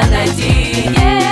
меня найти.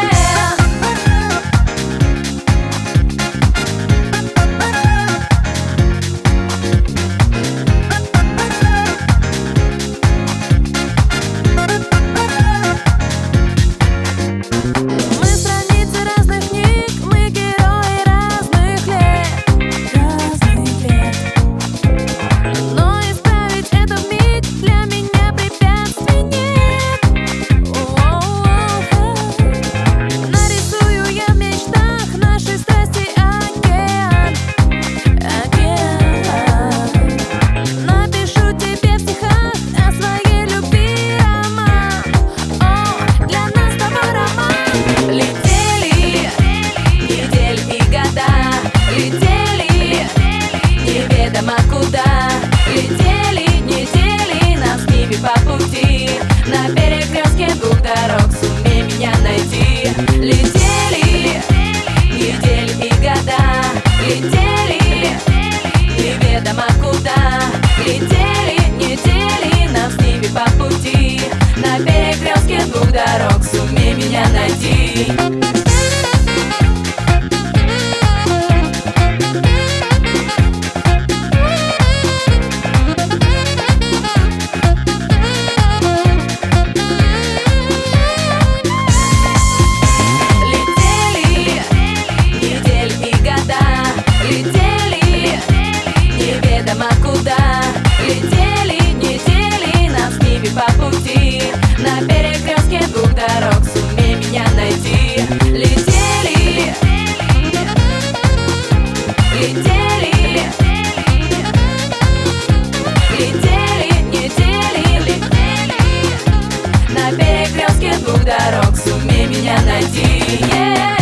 Куда летели недели нам с ними по пути, на перекрестке двух дорог сумей меня найти. Летели недели и года, летели неведомо куда, летели недели нам с ними по пути, на перекрестке двух дорог сумей меня найти. Куда летели недели нам с ними по пути, на перекрестке двух дорог сумей меня найти. Летели летели летели недели, летели на перекрестке двух дорог сумей меня найти.